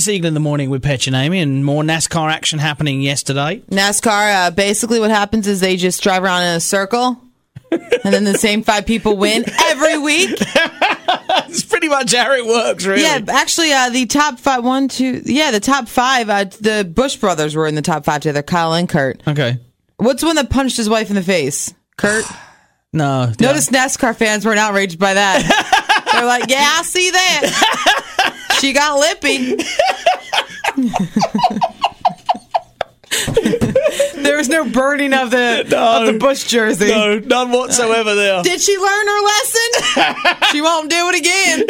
It's Eagle in the Morning with Petch and Amy, and more NASCAR action happening yesterday. NASCAR, basically what happens is they just drive around in a circle, and then the same 5 people win every week. It's pretty much how it works, really. Yeah, actually, the top 5, the top 5, the Bush brothers were in the top 5 together, Kyle and Kurt. Okay. What's the one that punched his wife in the face? Kurt? No. Notice NASCAR fans weren't outraged by that. They're like, yeah, I see that. She got lippy. There was no burning of the Bush jersey. No, none whatsoever there. Did she learn her lesson? She won't do it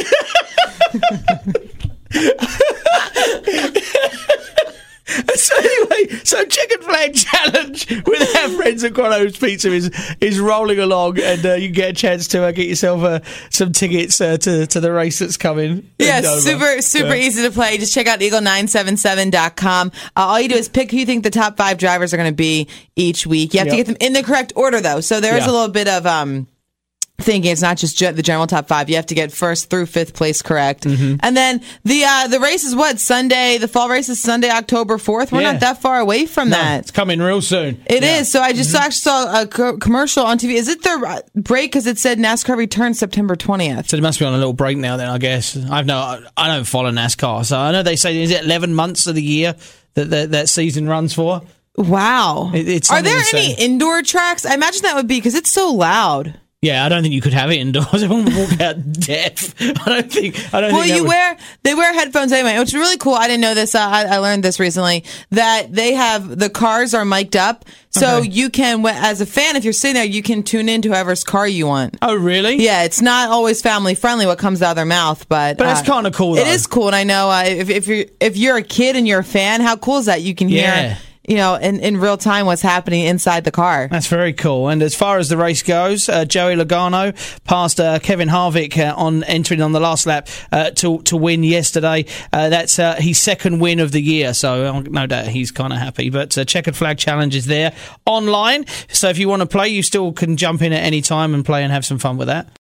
again. So anyway, Chicken Flag Challenge with our friends at Quano's Pizza is rolling along, and you can get a chance to get yourself some tickets to the race that's coming. Yeah, super easy to play. Just check out eagle977.com. All you do is pick who you think the top 5 drivers are going to be each week. You have to get them in the correct order, though. So there is a little bit of thinking. It's not just the general top 5. You have to get 1st through 5th place correct. Mm-hmm. And then the race is Sunday. The fall race is Sunday, October 4th. We're not that far away from that. It's coming real soon. It is. So I just actually saw a commercial on TV. Is it their break? Because it said NASCAR returns September 20th. So it must be on a little break now then, I guess. I don't follow NASCAR. So I know they say, is it 11 months of the year that season runs for? Wow. Are there any indoor tracks? I imagine that would be because it's so loud. Yeah, I don't think you could have it indoors. Everyone would walk out deaf. I don't think. They wear headphones anyway, which is really cool. I didn't know this. I learned this recently, that they have the cars are mic'd up, so you can, as a fan, if you're sitting there, you can tune in to whoever's car you want. Oh, really? Yeah, it's not always family friendly what comes out of their mouth, but that's kind of cool. Though. It is cool, and I know if you're a kid and you're a fan, how cool is that? You can hear. In real time what's happening inside the car. That's very cool. And as far as the race goes, Joey Logano passed Kevin Harvick on entering on the last lap to win yesterday. That's his 2nd win of the year, so no doubt he's kind of happy. But Checkered Flag Challenge is there online, so if you want to play, you still can jump in at any time and play and have some fun with that.